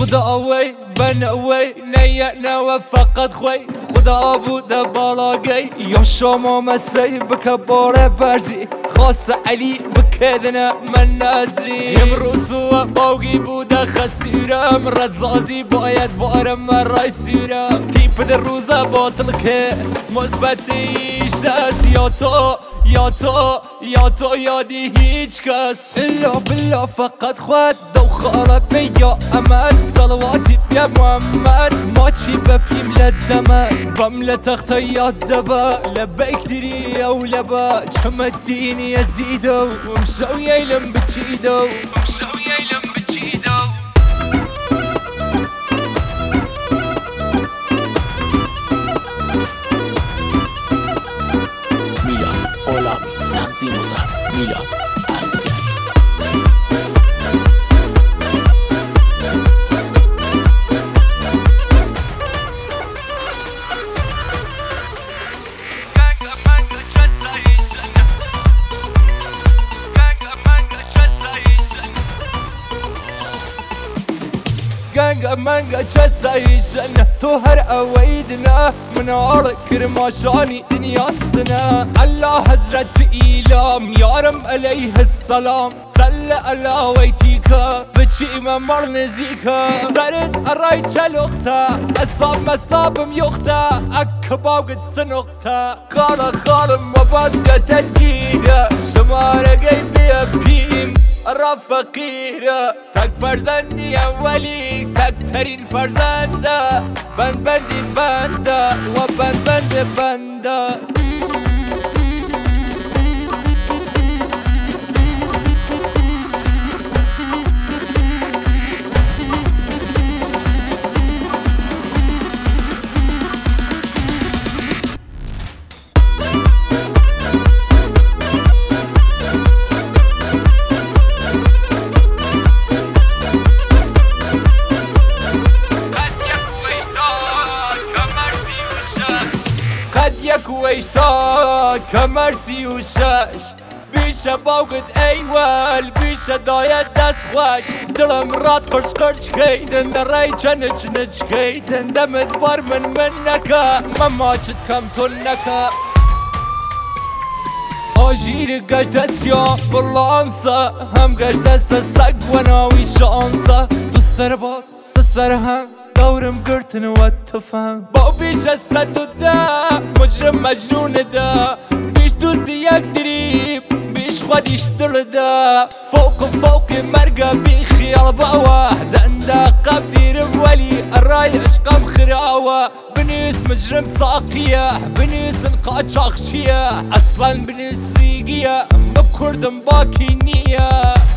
خدا وي بنا وي نينا فقط خوي خدا بود بالاقي يا شما مسي بكبار برزي خاص علي بكدنا من نازري امروز باقي بود خسيرم رزازي باید بارم رای سيرم تيب در روزا باطل که مثبتیش دست یا تو یادی هیچ کس الا بالله فقط خود دو خالت بیا امد صلواتي بیا محمد ما چی بپیم لدمد بملة تخت یاد دبا لبيك دري او لبا چم الدين يزيدو ومشو يلم بتشيدو تنظیم میلا عسکری گنگ منگا چسایشن تو هر اویدنا منار کرماشانی دنیاسنا الله حضرت ایلام یارم علیه السلام صل علی ویتیکا بچی ممر نزیکا سرد ارای چلوختا اصاب مصابم یختا اکباقت سنختا خالم مبادة تدگیره شماره گیبی بیم را فقیره تک فرزندی اولی تک ترین فرزنده بندی بنده و بنده كويشتا كمرسي وشاش بيشا باوقد ايوال بيشا دايت دست خوش دلم رات قرش كيدن راي جنج كيدن دمت بار منكا مما جد كم تنكا آجير قشت اسيا بالله انسى هم قشت اسا سق وناوي شانسا دو سرباز سرهم دورم قرتن واتفهم باو بيش السد دا مجرم مجنون دا بيش دوسي يقدريب بيش خديش دا فوق مرقة بخيال بواحد عندها قبدير ولي الراي اشقام خراوة بنيس مجرم ساقية بنيس نقاط شاخشية اصلا بنيس ريقية بكردم باكي نية